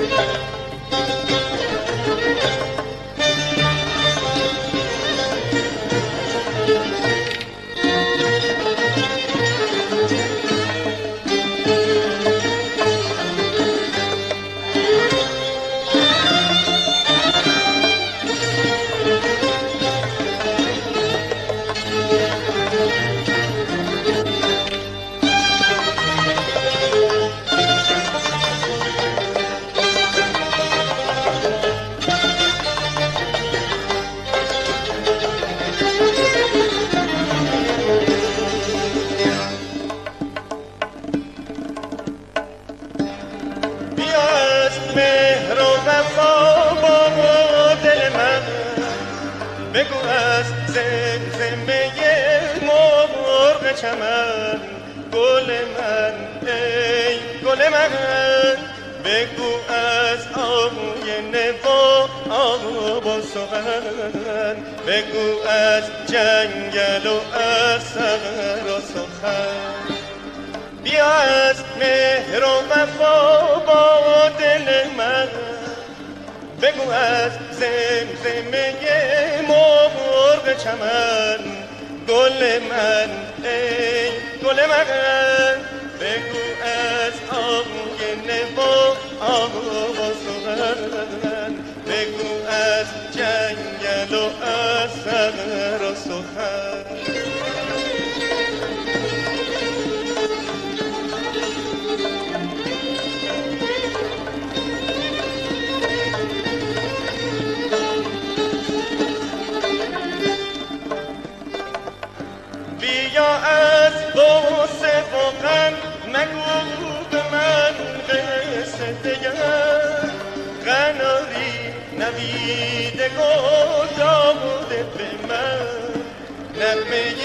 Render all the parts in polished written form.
بگو از زمزمه مرغ چمن گل من ای گل من، بگو از آینه با آب و سخن، بگو از جنگل و از صحرا سخن. بیا از مهر و وفا با دل من، بگو از زمزمه مرغ چمن گل من ای گل من، بگو از آینه با آب و سخن، بگو از جنگل و از صحرا سخن. بیا از غصه و غم مگو به من قصه دگر، قناری نوید گل داده به من، نغمه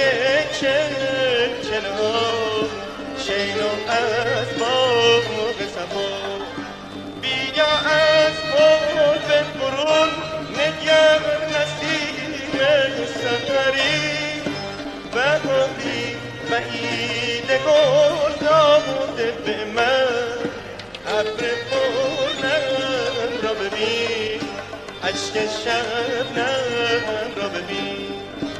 چلچلا شینو از باغ صفا. بیا از قلب برون نگر نسیم سحری، بهاری بعید گل داده به من، ابر پرنم را ببین، اشک شبنم را ببین.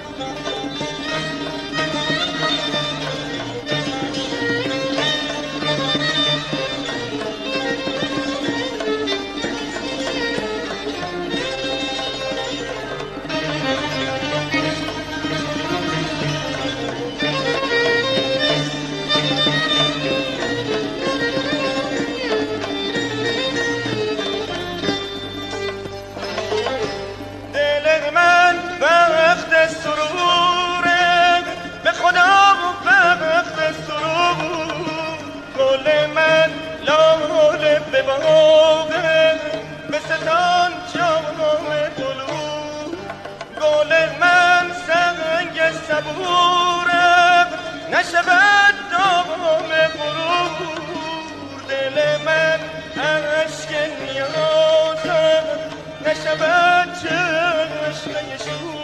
نشود دام غرور، دل من اشک نیازم نشود چشمه شور.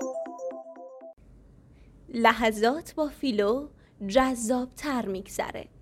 لحظات با فیلو جذاب‌تر می‌گذره.